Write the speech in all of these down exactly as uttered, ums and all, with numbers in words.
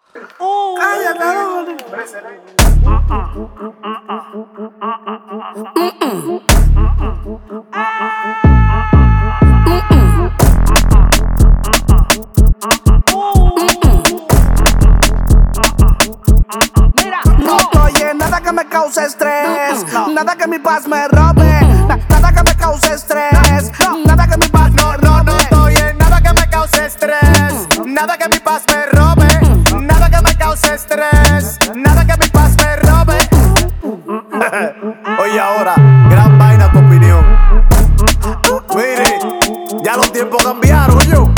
Uh, Cállate, no. Mira, No estoy en nada que me cause estrés, No. nada que mi paz me robe, na- nada que me cause estrés, nada que mi paz No, me no, robe. no estoy en nada que me cause estrés. Nada que mi paz me robe. Nada que me cause estrés. Nada que mi paz me robe. Oye, ahora, gran vaina tu opinión. Mire, ya los tiempos cambiaron, yo.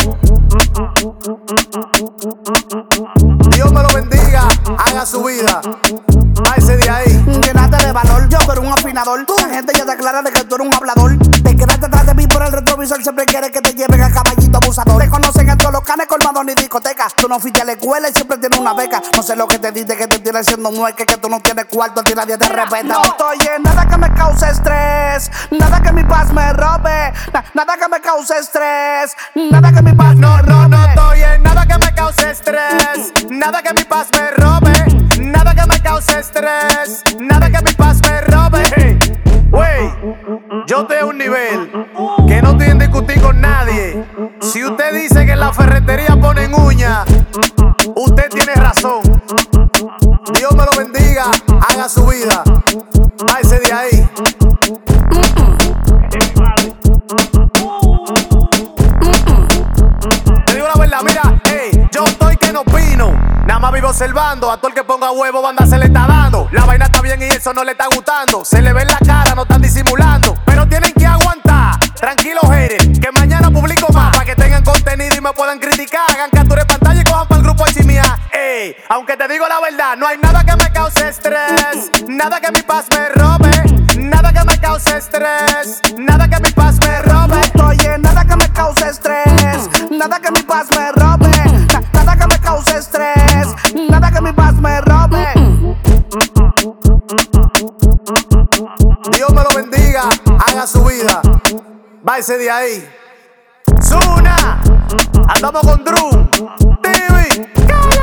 Dios me lo bendiga, haga su vida. Váyase de ahí. Llenaste de valor, yo pero un afinador. La gente ya te aclara de que tú eres un hablador. Te quedaste detrás de mí por el retrovisor, siempre quieres que te lleven a caballito abusador. Te conocen en todos los canes, colmados ni discotecas. Tú no fuiste a la escuela y siempre tienes una beca. No sé lo que te dice que te tienes siendo mueque, que tú no tienes cuarto, a ti nadie te respeta. No estoy en nada que me cause estrés, nada que mi paz me robe, na- nada que me cause estrés, nada que mi paz No, me no, robe. no estoy en nada que me cause estrés. Nada que mi paz me robe. Nada que me cause estrés. Nada que mi paz me robe. Hey, wey, yo estoy a un nivel que no estoy en discutir con nadie. Si usted dice que en la ferretería ponen uña, usted tiene razón. Dios me lo bendiga, haga su vida. Váyase de ahí. Te digo la verdad, mira, hey, yo estoy que no opino. Nada más vivo observando, a todo el que ponga huevo banda se le está dando. La vaina está bien y eso no le está gustando. Se le ve en la cara, no están disimulando. Pero tienen que aguantar, tranquilos haters, que mañana publico más, para que tengan contenido y me puedan criticar. Hagan captura de pantalla y cojan para el grupo de chimia. Ey, aunque te digo la verdad, no hay nada que me cause estrés. Nada que mi paz me robe. Nada que me cause estrés. Nada que mi paz me robe. Estoy en nada que me cause estrés, nada que mi paz me robe, na- nada que me cause estrés, nada que mi paz me robe. Dios me lo bendiga, haga su vida. Váyase de ahí. Zuna, andamos con Drew, T V.